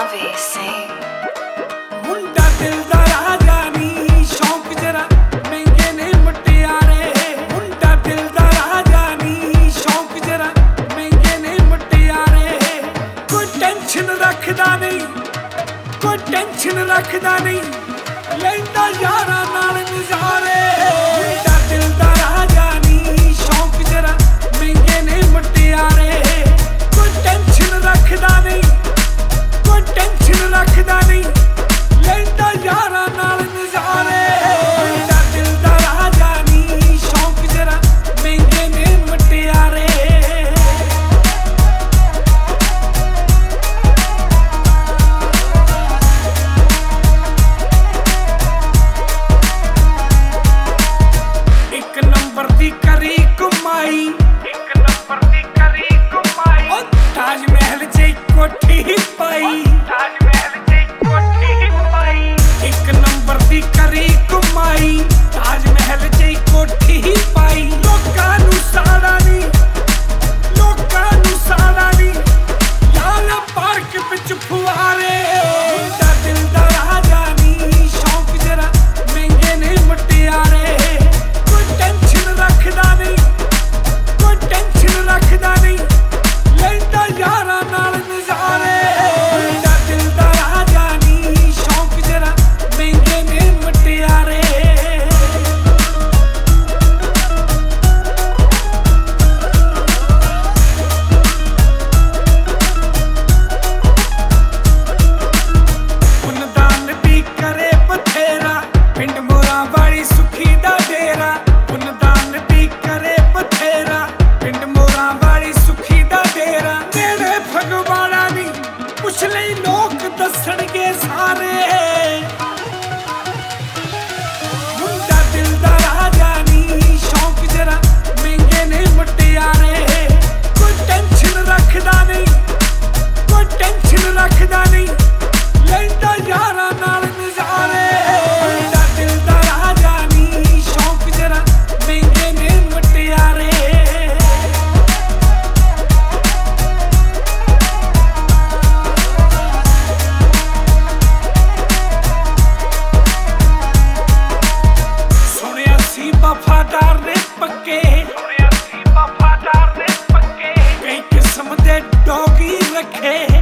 obviously मुंडा दिल दा राजा नी शौक जरा महंगे ने मुटियारे मुंडा दिल दा राजा नी शौक जरा महंगे ने मुटियारे कोई टेंशन रखदा नहीं कोई टेंशन रखदा नहीं लैंदा यारां नाल नज़ारे मुंडा दिल दा राजा नी शौक जरा महंगे ने मुटियारे कोई टेंशन रखदा नहीं कोई टेंशन रखदा नहीं लैंदा यारां नाल नज़ारे मुंडा दिल दा राजा नी शौक जरा महंगे ने मुटियारे एक नंबर दी करी कमाई एक नंबर दी करी कमाई ओ ताजमहल च कोठी पाई ताजमहल च कोठी पाई एक नंबर दी करी कमाई ताजमहल च कोठी पाई लोकां नूं साड़ा नी लोकां नूं साड़ा नी लाला पार्क विच फुआरे मुंडा दिल दा राजा नी शौक जरा महंगे ने मुटियारे टेंशन रखदा नहीं कोई टेंशन रखदा नहीं लैंदा यारां नाल नज़ारे मुंडा दिल दा राजा नी शौक जरा महंगे ने मुटियारे पुन्नदान भी करे बथेरा पिंड मोरा वाली सुखी दा डेरा पुन्नदान भी करे बथेरा पिंड मोरा वाली सुखी दा डेरा नेड़े फगवाड़ा नी पुछ लई लोक दसणगे सारे मुंडा दिल दा राजा नी शौक जरा महंगे ने मुटियारे कोई टेंशन रखदा नहीं कोई टेंशन रखदा नहीं लैंदा यारां नाल नज़ारे मुंडा दिल दा राजा नी शौक जरा महंगे ने मुटियारे सुनिया सी वफादार ने पक्के सुनिया सी वफादार ने पक्के कई किस्म दे डोगी रखे